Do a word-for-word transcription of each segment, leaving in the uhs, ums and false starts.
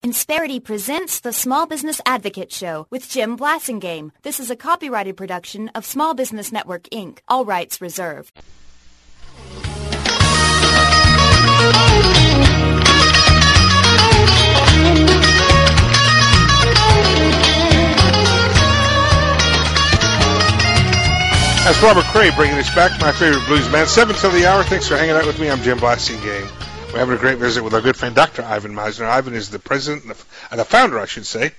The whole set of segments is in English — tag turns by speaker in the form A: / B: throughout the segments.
A: Insperity presents the Small Business Advocate Show with Jim Blasingame. This is a copyrighted production of Small Business Network, Incorporated. All rights reserved.
B: That's Robert Cray bringing us back to my favorite blues man. Seven till the hour. Thanks for hanging out with me. I'm Jim Blasingame. We're having a great visit with our good friend Doctor Ivan Misner. Ivan is the president, and the founder, I should say,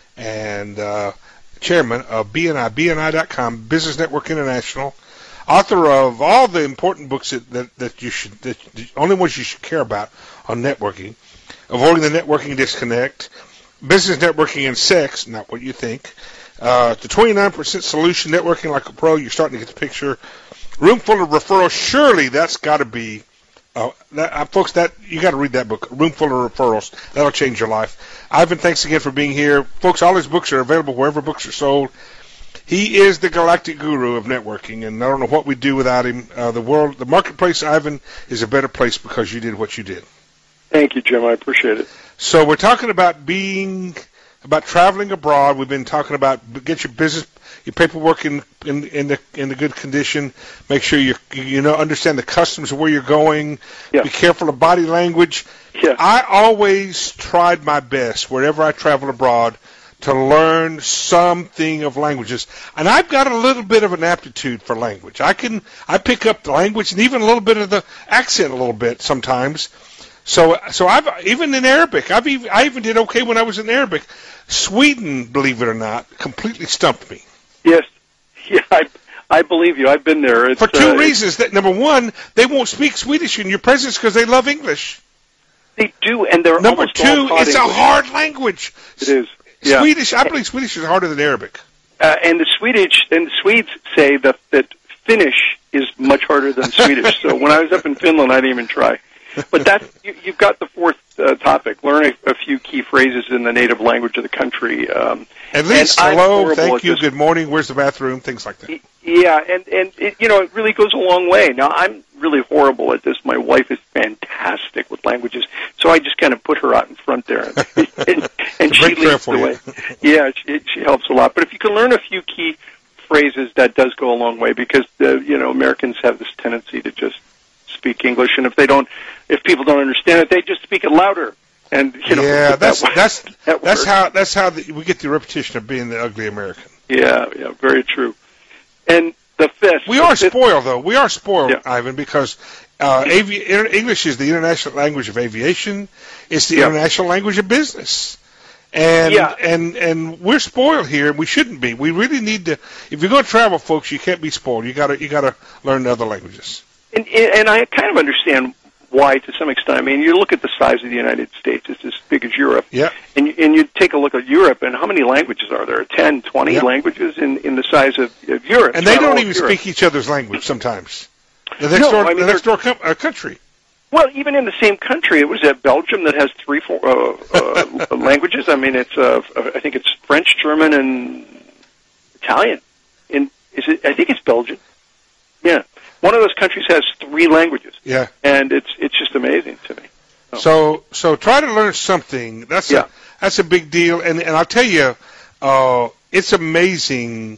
B: and uh, chairman of B N I, B N I dot com, Business Network International, author of all the important books that, that, that you should, that, the only ones you should care about on networking, Avoiding the Networking Disconnect, Business Networking and Sex, not what you think, uh, the twenty-nine percent Solution, Networking Like a Pro. You're starting to get the picture. Room Full of Referrals. Surely that's got to be Oh, that, uh, folks, that you got to read that book, Room Full of Referrals. That'll change your life. Ivan, thanks again for being here. Folks, all his books are available wherever books are sold. He is the galactic guru of networking, and I don't know what we'd do without him. Uh, the world, the marketplace, Ivan, is a better place because you did what you did.
C: Thank you, Jim. I appreciate it.
B: So we're talking about being, about traveling abroad. We've been talking about get your business, your paperwork in, in, in the in the good condition. Make sure you you know understand the customs of where you're going.
C: Yeah.
B: Be careful of body language.
C: Yeah.
B: I always tried my best wherever I travel abroad to learn something of languages, and I've got a little bit of an aptitude for language. I can I pick up the language and even a little bit of the accent a little bit sometimes. So so I've even in Arabic. I've even, I even did okay when I was in Arabic. Sweden, believe it or not, completely stumped me.
C: Yes, yeah, I, I believe you. I've been there. It's,
B: For two
C: uh,
B: reasons. That number one, they won't speak Swedish in your presence because they love English.
C: They do, and they're
B: Number
C: almost
B: two,
C: all taught
B: it's
C: English.
B: a hard language.
C: It is. Yeah.
B: Swedish, I believe Swedish is harder than Arabic.
C: Uh, and the Swedish and the Swedes say that that Finnish is much harder than Swedish. So when I was up in Finland, I didn't even try. But that's you, you've got the fourth uh, topic. Learn a, a few key phrases in the native language of the country. Um,
B: At least
C: and I'm
B: hello,
C: horrible
B: thank
C: at
B: you,
C: this.
B: good morning, where's the bathroom, things like that.
C: Yeah, and and it, you know it really goes a long way. Now I'm really horrible at this. My wife is fantastic with languages, so I just kind of put her out in front there, and, and, and she leads the way. Yeah, she, she helps a lot. But if you can learn a few key phrases, that does go a long way because the you know Americans have this tendency to just speak English, and if they don't, if people don't understand it, they just speak it louder. And you know,
B: yeah, that's
C: that,
B: that's
C: that
B: that's how that's how the, we get the reputation of being the ugly American.
C: Yeah, yeah, very true. And the fifth,
B: we
C: the
B: are
C: fifth,
B: spoiled, though. We are spoiled,
C: yeah.
B: Ivan, because uh, avi- English is the international language of aviation. It's the
C: yeah.
B: international language of business. And
C: yeah.
B: and and we're spoiled here, and we shouldn't be. We really need to. If you're going to travel, folks, you can't be spoiled. You got to you got to learn other languages.
C: And, and I kind of understand why to some extent. I mean, you look at the size of the United States; it's as big as Europe.
B: Yeah.
C: And and you take a look at Europe, and how many languages are there? ten, twenty
B: yeah.
C: languages in, in the size of, of Europe.
B: And they don't even
C: Europe.
B: speak each other's language sometimes. The next
C: No,
B: door,
C: I mean,
B: the next door com- uh, country.
C: Well, even in the same country, it was at Belgium that has three, four uh, uh, languages. I mean, it's uh, I think it's French, German, and Italian. In is it? I think it's Belgium. Yeah, one of those countries has three languages.
B: Yeah,
C: and it's it's just amazing to me.
B: So so, so try to learn something. That's
C: yeah.
B: a, that's a big deal. And and I'll tell you, uh, it's amazing.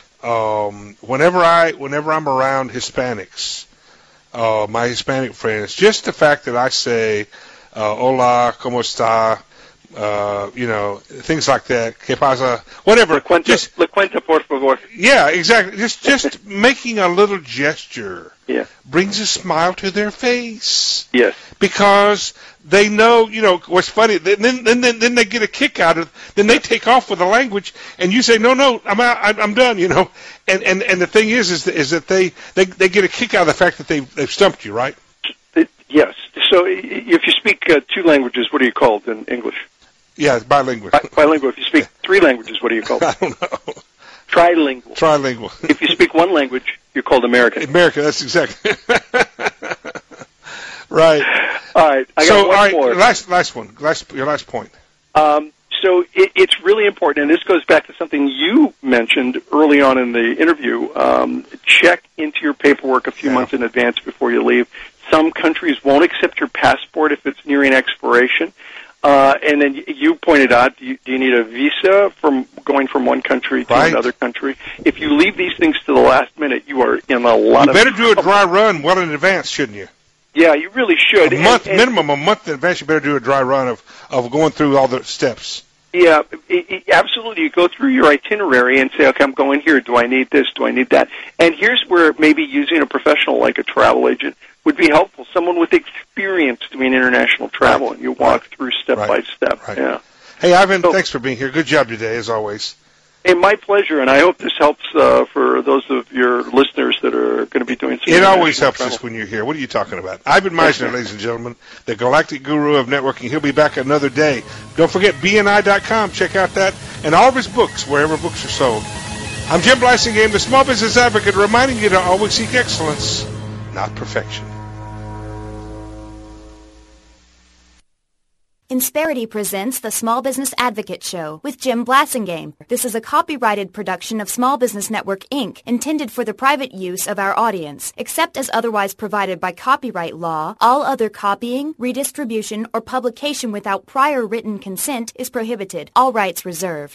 B: Um, whenever I whenever I'm around Hispanics. Uh, my Hispanic friends, just the fact that I say, uh, hola, ¿cómo está? Uh, you know, things like that. ¿Qué pasa? Whatever.
C: Le cuenta,
B: just,
C: le cuenta, por favor.
B: Yeah, exactly. Just, just making a little gesture
C: yeah.
B: brings a smile to their face.
C: Yes.
B: Because they know, you know, what's funny, then, then, then, then they get a kick out of, then they take off with the language, and you say, no, no, I'm out, I'm, I'm done, you know. And, and, and the thing is, is that, is that they, they, they get a kick out of the fact that they've, they've stumped you, right?
C: It, yes. So if you speak uh, two languages, what are you called in English?
B: Yeah, it's bilingual.
C: Bi- bilingual. If you speak three languages, what are you called?
B: I don't know.
C: Trilingual.
B: Trilingual.
C: If you speak one language, you're called American.
B: American, that's exactly. Right.
C: All right. I got
B: so,
C: one
B: all right,
C: more.
B: last, last one. Last, your last point.
C: Um, so it, it's really important, and this goes back to something you mentioned early on in the interview. Um, check into your paperwork a few
B: Yeah.
C: months in advance before you leave. Some countries won't accept your passport if it's nearing expiration. Uh, and then you pointed out, do you, do you need a visa from going from one country to
B: right.
C: another country? If you leave these things to the last minute, you are in a lot
B: you
C: of...
B: You better do a dry run well in advance, shouldn't you?
C: Yeah, you really should.
B: A month,
C: and, and,
B: minimum a month in advance, you better do a dry run of, of going through all the steps.
C: Yeah, it, it, absolutely. You go through your itinerary and say, okay, I'm going here. Do I need this? Do I need that? And here's where maybe using a professional like a travel agent would be helpful, someone with experience doing international travel, right. and you walk right. through step
B: right.
C: by step.
B: Right.
C: Yeah.
B: Hey, Ivan,
C: so,
B: thanks for being here. Good job today, as always.
C: Hey, my pleasure, and I hope this helps uh, for those of your listeners that are going to be doing some
B: It always helps
C: travel.
B: us when you're here. What are you talking about? Ivan Misner, ladies and gentlemen, the galactic guru of networking. He'll be back another day. Don't forget B N I dot com. Check out that and all of his books, wherever books are sold. I'm Jim Blasingame, the Small Business Advocate, reminding you to always seek excellence, not perfection.
A: Insperity presents the Small Business Advocate Show with Jim Blasingame. This is a copyrighted production of Small Business Network, Incorporated, intended for the private use of our audience. Except as otherwise provided by copyright law, all other copying, redistribution, or publication without prior written consent is prohibited. All rights reserved.